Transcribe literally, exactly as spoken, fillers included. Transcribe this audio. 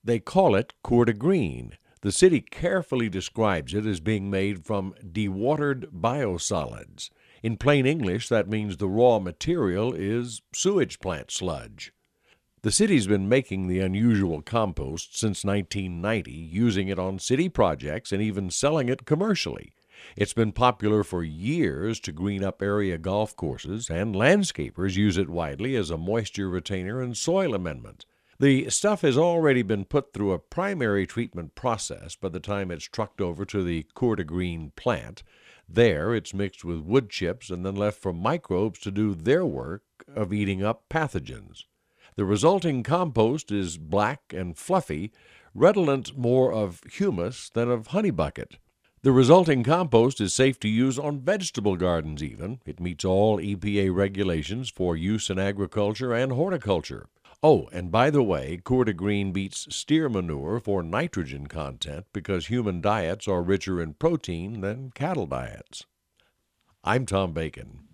They call it Coeur d'Alene. The city carefully describes it as being made from dewatered biosolids. In plain English, that means the raw material is sewage plant sludge. The city's been making the unusual compost since nineteen ninety, using it on city projects and even selling it commercially. It's been popular for years to green up area golf courses, and landscapers use it widely as a moisture retainer and soil amendment. The stuff has already been put through a primary treatment process by the time it's trucked over to the Coeur d'Alene plant. There, it's mixed with wood chips and then left for microbes to do their work of eating up pathogens. The resulting compost is black and fluffy, redolent more of humus than of honey bucket. The resulting compost is safe to use on vegetable gardens even. It meets all E P A regulations for use in agriculture and horticulture. Oh, and by the way, Coeur d'Alene beats steer manure for nitrogen content because human diets are richer in protein than cattle diets. I'm Tom Bacon.